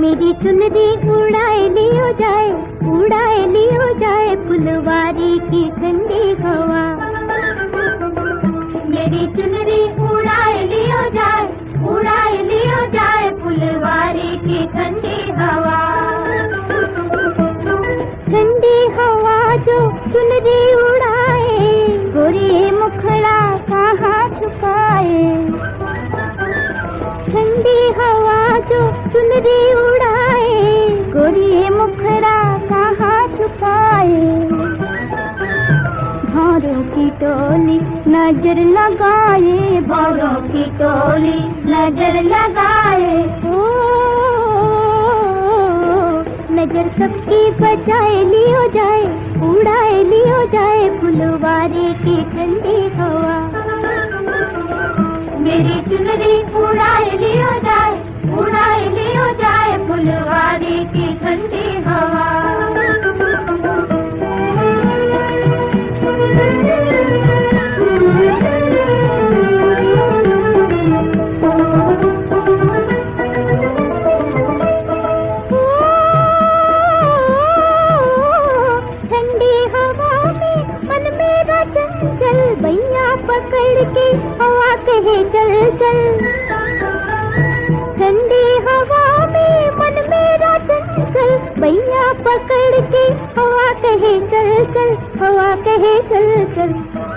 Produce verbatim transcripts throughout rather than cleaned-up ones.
मेरी चुनरी उड़ाए लियो जाए, उड़ाए लियो जाए फुलवारी की ठंडी हवा। मेरी चुनरी उड़ाए लियो जाए, उड़ाए लियो जाए फुलवारी की ठंडी हवा। ठंडी हवा जो चुनरी उड़ाए, गोरी मुखड़ा कहाँ छुपाए। ठंडी हवा जो चुनरी उड़ाए, गोरी मुखड़ा कहाँ छुपाए। भौरों की टोली नजर लगाए, भौरों की टोली नजर लगाए। ओ, नजर सबकी बचाए लियो जाए, उड़ाए लियो जाए फुलवारी की ठंडी हवा। मेरी चुनरी उड़ाए लियो जाए, उड़ाए लियो जाए फुलवारी की ठंडी हवा। ठंडी हवा में मन मेरा चंचल, बैया पकड़ के हवा कहे चल चल। ठंडी हवा में मन मेरा चंचल, बैया पकड़ के हवा कहे चल चल, हवा कहे चल चल।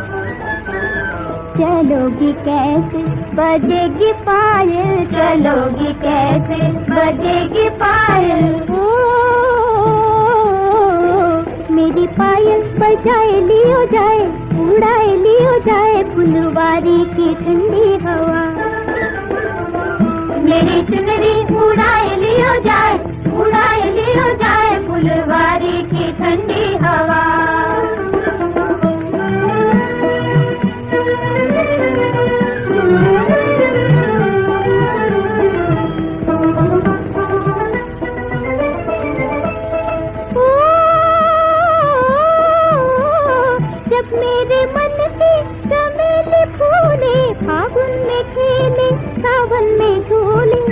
चलोगी कैसे बजेगी पायल, चलोगी कैसे बजेगी पायल। ओ, मेरी पायल बजाए लियो जाए, उड़ाए लियो जाए फुलवारी की ठंडी हवा। मेरी चुनरी उड़ाए लियो जाए, उड़ाए लियो जाए फुलवारी की ठंडी हवा। जब मेरे मन के चमेली फूले, फागुन में खेले सावन में झूले।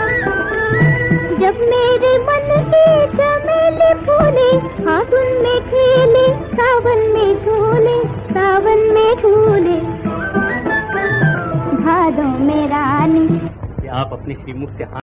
जब मेरे मन के चमेली फूले, फागुन में खेले सावन में झूले, सावन में झूले। भादों में रानी। आप अपने श्रीमुख से